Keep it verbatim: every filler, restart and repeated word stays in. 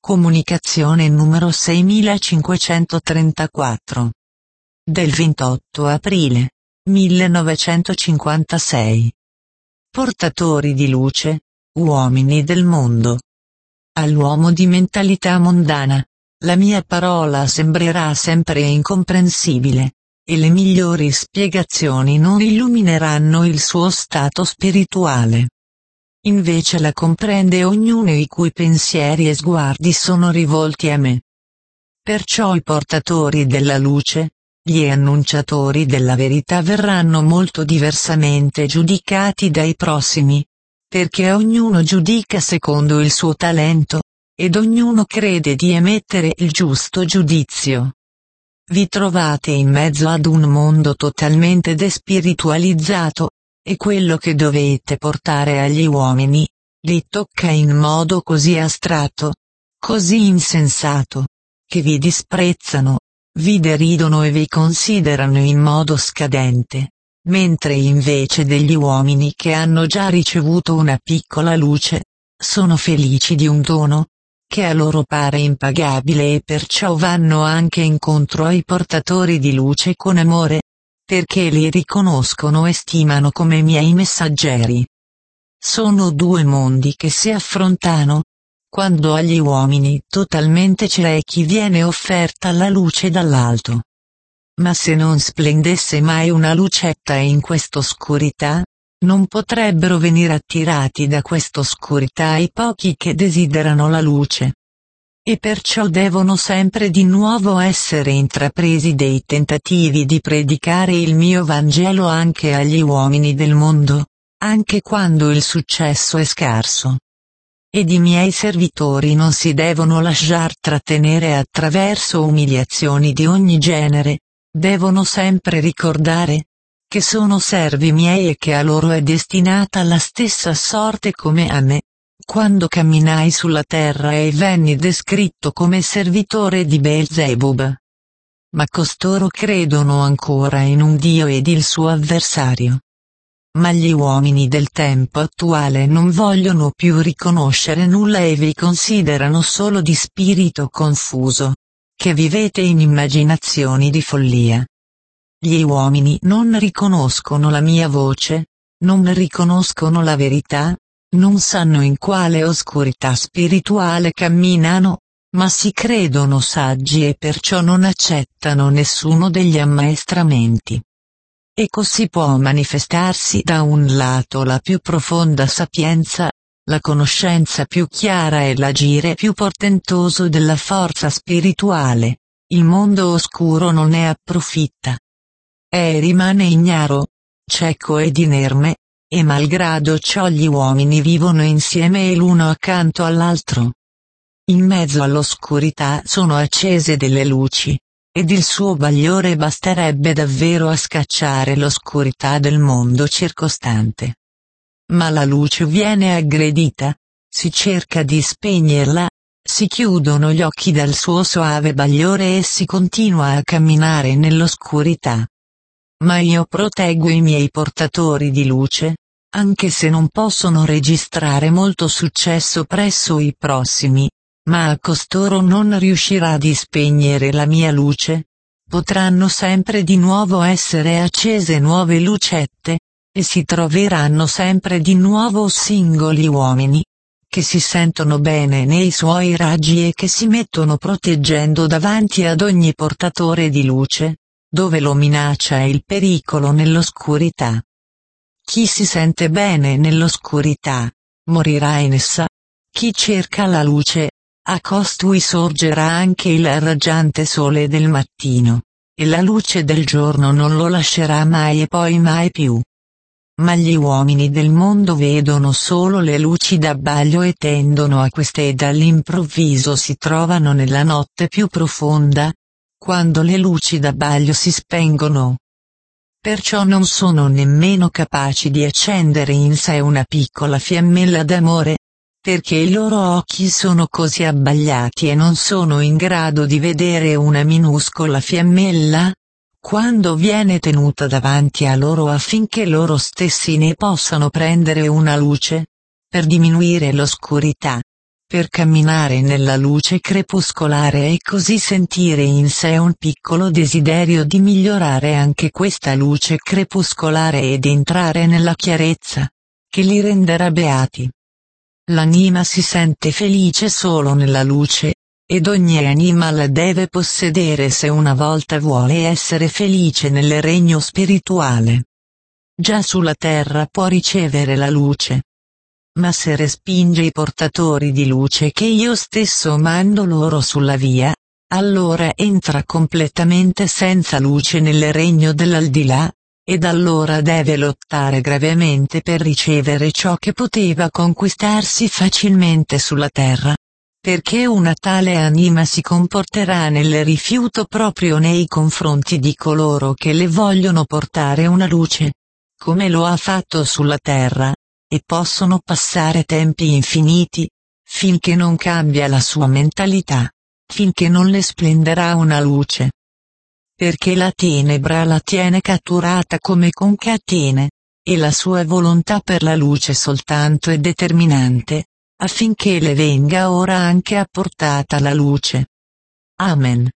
Comunicazione numero seimilacinquecentotrentaquattro. Del ventotto aprile millenovecentocinquantasei. Portatori di luce, uomini del mondo. All'uomo di mentalità mondana, la mia parola sembrerà sempre incomprensibile, e le migliori spiegazioni non illumineranno il suo stato spirituale. Invece la comprende ognuno i cui pensieri e sguardi sono rivolti a me. Perciò i portatori della luce, gli annunciatori della verità verranno molto diversamente giudicati dai prossimi, perché ognuno giudica secondo il suo talento, ed ognuno crede di emettere il giusto giudizio. Vi trovate in mezzo ad un mondo totalmente despiritualizzato, e quello che dovete portare agli uomini, li tocca in modo così astratto, così insensato, che vi disprezzano, vi deridono e vi considerano in modo scadente, mentre invece degli uomini che hanno già ricevuto una piccola luce, sono felici di un dono, che a loro pare impagabile e perciò vanno anche incontro ai portatori di luce con amore, perché li riconoscono e stimano come miei messaggeri. Sono due mondi che si affrontano, quando agli uomini totalmente ciechi viene offerta la luce dall'alto. Ma se non splendesse mai una lucetta in quest'oscurità, non potrebbero venire attirati da quest'oscurità i pochi che desiderano la luce. E perciò devono sempre di nuovo essere intrapresi dei tentativi di predicare il mio Vangelo anche agli uomini del mondo, anche quando il successo è scarso. Ed i miei servitori non si devono lasciar trattenere attraverso umiliazioni di ogni genere, devono sempre ricordare che sono servi miei e che a loro è destinata la stessa sorte come a me, quando camminai sulla terra e venni descritto come servitore di Beelzebub. Ma costoro credono ancora in un Dio ed il suo avversario. Ma gli uomini del tempo attuale non vogliono più riconoscere nulla e vi considerano solo di spirito confuso, che vivete in immaginazioni di follia. Gli uomini non riconoscono la mia voce, non riconoscono la verità, non sanno in quale oscurità spirituale camminano, ma si credono saggi e perciò non accettano nessuno degli ammaestramenti. E così può manifestarsi da un lato la più profonda sapienza, la conoscenza più chiara e l'agire più portentoso della forza spirituale. Il mondo oscuro non ne approfitta. E rimane ignaro, cieco ed inerme, e malgrado ciò gli uomini vivono insieme l'uno accanto all'altro. In mezzo all'oscurità sono accese delle luci, ed il suo bagliore basterebbe davvero a scacciare l'oscurità del mondo circostante. Ma la luce viene aggredita, si cerca di spegnerla, si chiudono gli occhi dal suo soave bagliore e si continua a camminare nell'oscurità. Ma io proteggo i miei portatori di luce, anche se non possono registrare molto successo presso i prossimi, ma a costoro non riuscirà di spegnere la mia luce, potranno sempre di nuovo essere accese nuove lucette, e si troveranno sempre di nuovo singoli uomini, che si sentono bene nei suoi raggi e che si mettono proteggendo davanti ad ogni portatore di luce, dove lo minaccia il pericolo nell'oscurità. Chi si sente bene nell'oscurità, morirà in essa. Chi cerca la luce, a costui sorgerà anche il raggiante sole del mattino, e la luce del giorno non lo lascerà mai e poi mai più. Ma gli uomini del mondo vedono solo le luci d'abbaglio e tendono a queste ed all'improvviso si trovano nella notte più profonda, quando le luci d'abbaglio si spengono. Perciò non sono nemmeno capaci di accendere in sé una piccola fiammella d'amore, perché i loro occhi sono così abbagliati e non sono in grado di vedere una minuscola fiammella, quando viene tenuta davanti a loro affinché loro stessi ne possano prendere una luce, per diminuire l'oscurità. per camminare nella luce crepuscolare e così sentire in sé un piccolo desiderio di migliorare anche questa luce crepuscolare ed entrare nella chiarezza, che li renderà beati. L'anima si sente felice solo nella luce, ed ogni anima la deve possedere se una volta vuole essere felice nel regno spirituale. Già sulla terra può ricevere la luce. Ma se respinge i portatori di luce che io stesso mando loro sulla via, allora entra completamente senza luce nel regno dell'aldilà, ed allora deve lottare gravemente per ricevere ciò che poteva conquistarsi facilmente sulla terra. Perché una tale anima si comporterà nel rifiuto proprio nei confronti di coloro che le vogliono portare una luce, come lo ha fatto sulla terra. E possono passare tempi infiniti, finché non cambia la sua mentalità, finché non le splenderà una luce. Perché la tenebra la tiene catturata come con catene, e la sua volontà per la luce soltanto è determinante, affinché le venga ora anche apportata la luce. Amen.